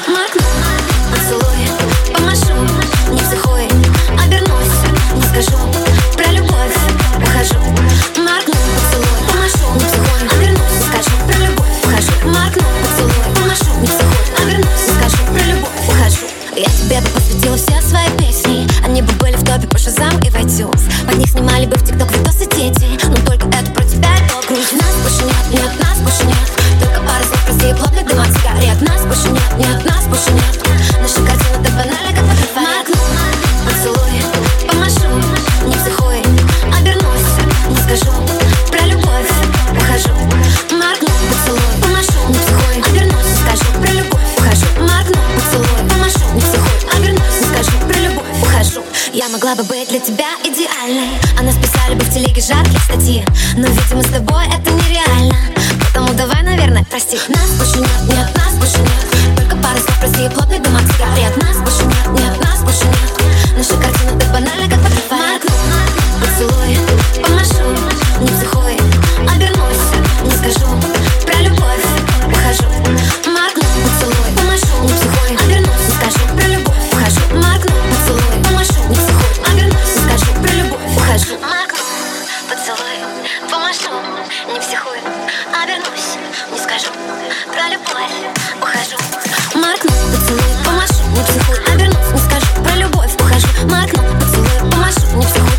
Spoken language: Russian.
Моргну, поцелуй, помашу, не психуй. Обернусь, не скажу про любовь, ухожу. Моргну, поцелуй, помашу, не психуй. Обернусь, не скажу про любовь, ухожу. Моргну, поцелуй, помашу, не психуй. Обернусь, не скажу про любовь, ухожу. Я тебе бы посвятила все свои песни. Они бы были в топе по Шазам и в iTunes. Под них снимали бы в ТикТок видосы дети. Но только это про тебя и то грусть. Нас больше нет, нас больше нет. Только пара слов, простые, плотных дым от сигарет. Нас больше нет, нас больше нет. Наша картина так банальна, как фотография. Моргну, поцелуй, помашу, не психуй. Обернусь, не скажу про любовь, ухожу. Моргну, поцелуй, помашу, не психуй. Обернусь, не скажу про любовь, ухожу. Моргну, поцелуй, помашу, не психуй. Обернусь, не скажу про любовь, ухожу. Я могла бы быть для тебя идеальной. О нас писали бы в телеге жаркие статьи. Но, видимо, с тобой это нереально. Потому давай, наверное, прости. Нас больше нет, нас больше нет. Только пара слов, простые, плотный дым от сигарет. Нас больше нет, нас больше нет. Наша картина так банальна, как фотография. Моргну, поцелуй, помашу, не психуй. Обернусь, не скажу про любовь, ухожу. Моргну, поцелуй, помашу, не психуй. Обернусь, не скажу про любовь, ухожу. Моргну, поцелуй, помашу, не психуй. Обернусь, не скажу про любовь, ухожу. Моргну, поцелуй, помашу, не психуй. Обернусь, не скажу про любовь, ухожу. Моргну, поцелуй, помашу, не психуй. Обернусь, не скажу про любовь, ухожу. Моргну, поцелуй, помашу, не психуй.